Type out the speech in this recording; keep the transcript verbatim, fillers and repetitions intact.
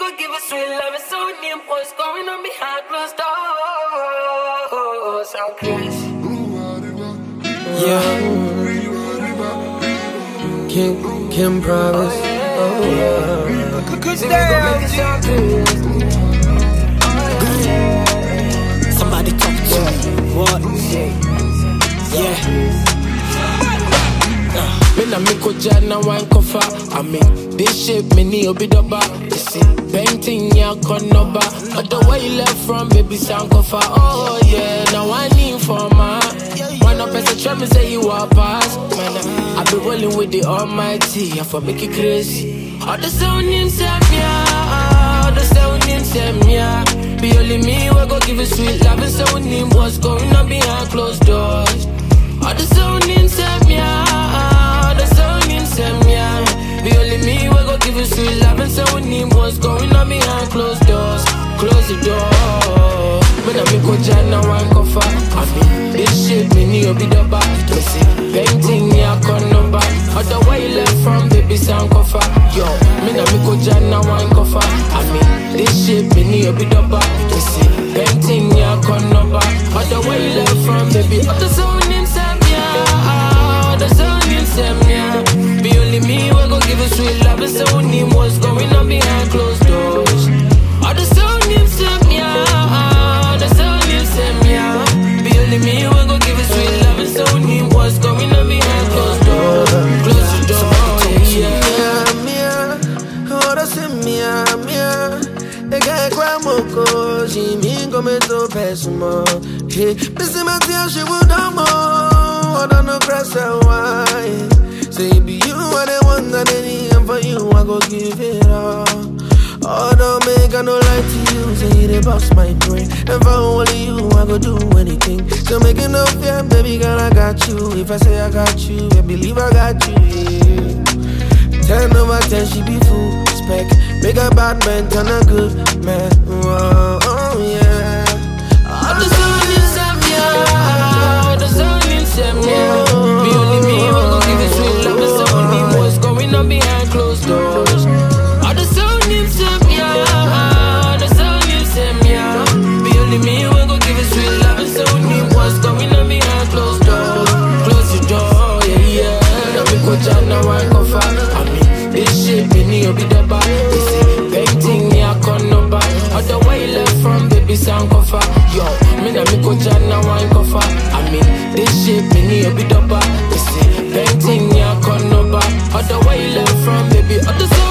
will give it sweet love. It's so near, what's going on behind closed doors. I'm crazy. Yeah. Kim, Kim Promise. Oh, yeah. Good day, Somebody talk to me. What? Yeah. Me na me ko jana wine kofa. I mean, this shit me ni obi doba. You see, painting ya konoba. But the way you left from baby sound kofa. Oh yeah, now I need for my. When I press a try me say you are past. Man, I be rolling with the Almighty. I for make it crazy. All the sound in Samia, all the sound in Samia. Be only me we go give it sweet love and sound in what's going on behind closed doors. All the sound in Samia, all the sound in Samia. Be only me we go give it sweet love and sound in what's going on behind closed doors. Close the door. When I make a jana one cover, I mean this shit me ni obi doba. You see, painting ya konoba. Other way you left from baby sound cover. Yo, me na make a jana one cover. I mean this shit me ni obi doba. You see, painting ya konoba. Other way you left from baby. Other sound in Samia, other sound in Samia. Be only me we go give it sweet love and sound in what's going on behind closed doors. Other sound in Samia. Be only me, we go give it sweet love and so need what's going on behind closed doors. Close the door, yeah, yeah. Oh, that's Mia, Mia. The guy cry moko, she mean come to pesimo. Hey, Mister Mattia, she would know more. I don't know, cross her why. Say, be you are the one that they need, and for you, I go give it all. Oh, don't make I no lie to you. Say they bust my brain. And for only you, I go do anything. So make it no fear, baby girl, I got you. If I say I got you, I believe I got you, yeah. Ten over ten, she be full spec. Make a bad man turn a good man. Oh, oh yeah. All the sun in Samia, all the sun in Samia. Be only me, we gon' give it sweet love and someone me what's going on behind closed doors. All the sun in Samia, all the sun in Samia. Be only me, we gon' give it sweet love and someone me what's going on behind closed doors. Close the door, yeah, yeah. Now we go down now and go far. I mean, this shit me ni obi doba. You see, painting me a konoba. Other way left from baby sound cover. Yo, me na me go down now and go far. I mean, this shit me ni obi doba. You see, painting me a konoba. Other way left from baby other side.